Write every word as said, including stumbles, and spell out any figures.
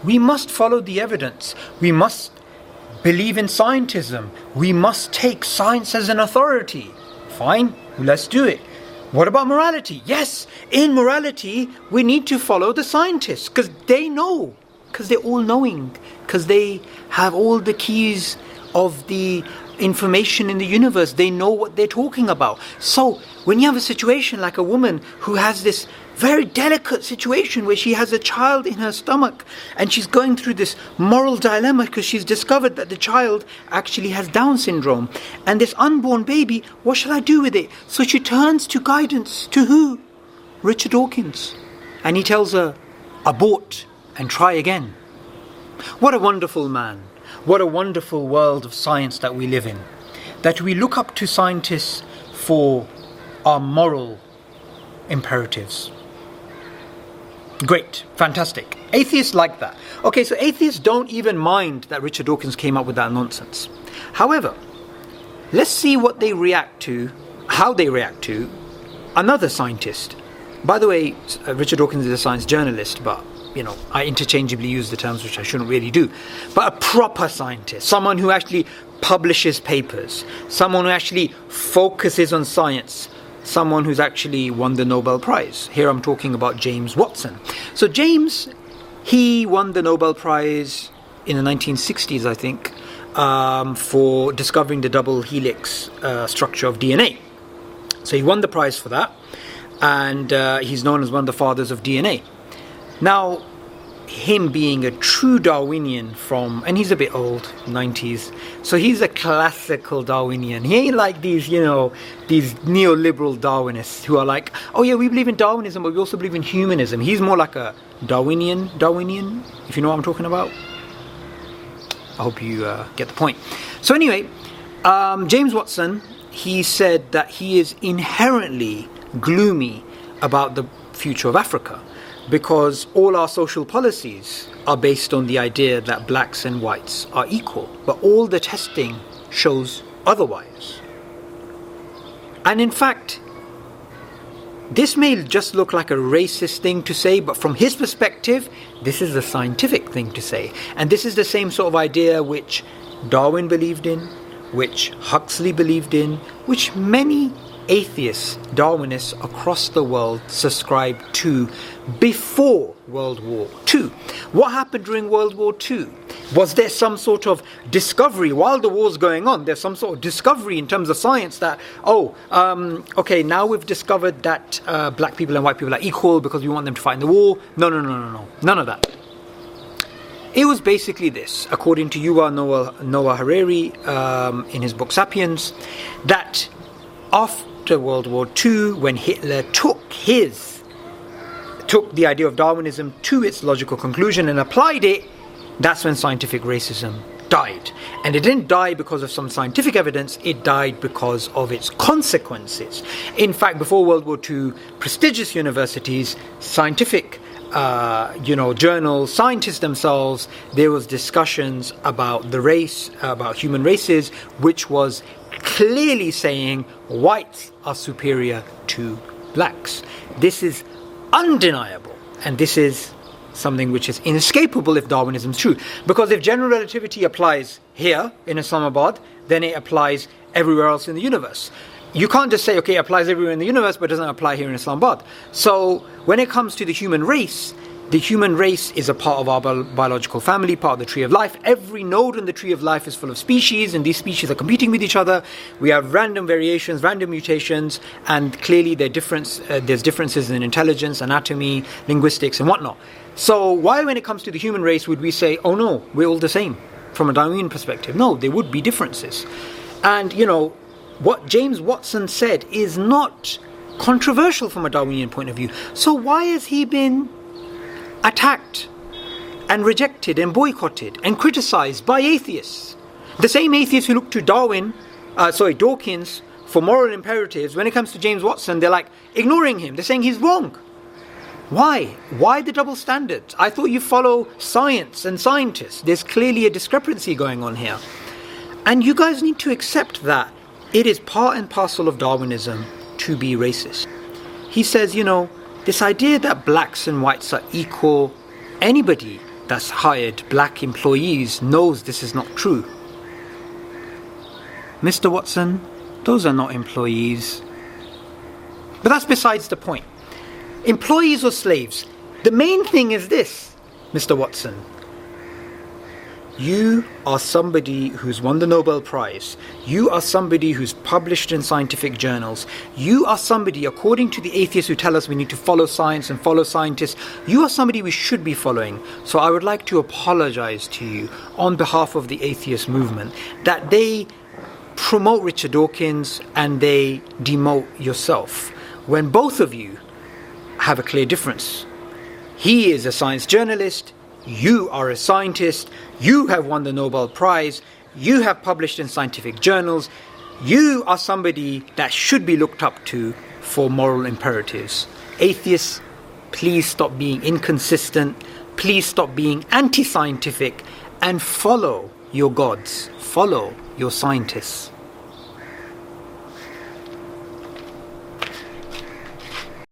We must follow the evidence. We must believe in scientism. We must take science as an authority. Fine, let's do it. What about morality? Yes, in morality, we need to follow the scientists because they know, because they're all knowing, because they have all the keys of the information in the universe. They know what they're talking about. So when you have a situation like a woman who has this very delicate situation where she has a child in her stomach and she's going through this moral dilemma because she's discovered that the child actually has Down syndrome, and this unborn baby, what shall I do with it? So she turns to guidance. To who? Richard Dawkins. And he tells her, abort and try again. What a wonderful man. What a wonderful world of science that we live in. That we look up to scientists for our moral imperatives. Great, fantastic. Atheists like that. Okay, so atheists don't even mind that Richard Dawkins came up with that nonsense. However, let's see what they react to, how they react to another scientist. By the way, Richard Dawkins is a science journalist, but, you know, I interchangeably use the terms which I shouldn't really do. But a proper scientist, someone who actually publishes papers, someone who actually focuses on science, someone who's actually won the Nobel Prize. Here I'm talking about James Watson. So James, he won the Nobel Prize in the nineteen sixties, I think, um, for discovering the double helix uh, structure of D N A. So he won the prize for that, and uh, he's known as one of the fathers of D N A. Now, him being a true Darwinian from, and he's a bit old, nineties, so he's a classical Darwinian. He ain't like these, you know, these neoliberal Darwinists who are like, oh yeah, we believe in Darwinism, but we also believe in humanism. He's more like a Darwinian, Darwinian, if you know what I'm talking about. I hope you uh, get the point. So anyway, um, James Watson, he said that he is inherently gloomy about the future of Africa, because all our social policies are based on the idea that blacks and whites are equal, but all the testing shows otherwise. And in fact, this may just look like a racist thing to say, but from his perspective, this is a scientific thing to say. And this is the same sort of idea which Darwin believed in, which Huxley believed in, which many atheists, Darwinists across the world subscribed to before World War Two. What happened during World War Two? Was there some sort of discovery while the war's going on? There's some sort of discovery in terms of science that, oh, um, okay, now we've discovered that uh, black people and white people are equal because we want them to fight in the war. No, no, no, no, no. None of that. It was basically this, according to Yuval Noah, Noah Harari um, in his book Sapiens, that after World War Two, when Hitler took his took the idea of Darwinism to its logical conclusion and applied it, that's when scientific racism died. And it didn't die because of some scientific evidence, it died because of its consequences. In fact, before World War Two, prestigious universities, scientific uh, you know, journals, scientists themselves, there was discussions about the race, about human races, which was clearly saying whites are superior to blacks. This is undeniable, and this is something which is inescapable if Darwinism is true. Because if general relativity applies here in Islamabad, then it applies everywhere else in the universe. You can't just say, okay, it applies everywhere in the universe, but it doesn't apply here in Islamabad. So when it comes to the human race, the human race is a part of our bi- biological family, part of the tree of life. Every node in the tree of life is full of species, and these species are competing with each other. We have random variations, random mutations, and clearly there difference, uh, there's differences in intelligence, anatomy, linguistics, and whatnot. So why, when it comes to the human race, would we say, oh no, we're all the same from a Darwinian perspective? No, there would be differences. And, you know, what James Watson said is not controversial from a Darwinian point of view. So why has he been attacked and rejected and boycotted and criticized by atheists? The same atheists who look to Darwin, uh, sorry, Dawkins for moral imperatives, when it comes to James Watson, they're like ignoring him. They're saying he's wrong. Why? Why the double standards? I thought you follow science and scientists. There's clearly a discrepancy going on here. And you guys need to accept that it is part and parcel of Darwinism to be racist. He says, you know, this idea that blacks and whites are equal, anybody that's hired black employees knows this is not true. Mister Watson, those are not employees. But that's besides the point. Employees or slaves, the main thing is this, Mister Watson. You are somebody who's won the Nobel Prize. You are somebody who's published in scientific journals. You are somebody, according to the atheists who tell us we need to follow science and follow scientists, you are somebody we should be following. So I would like to apologize to you on behalf of the atheist movement that they promote Richard Dawkins and they demote yourself, when both of you have a clear difference. He is a science journalist. You are a scientist. You have won the Nobel Prize. You have published in scientific journals. You are somebody that should be looked up to for moral imperatives. Atheists, please stop being inconsistent. Please stop being anti-scientific and follow your gods. Follow your scientists.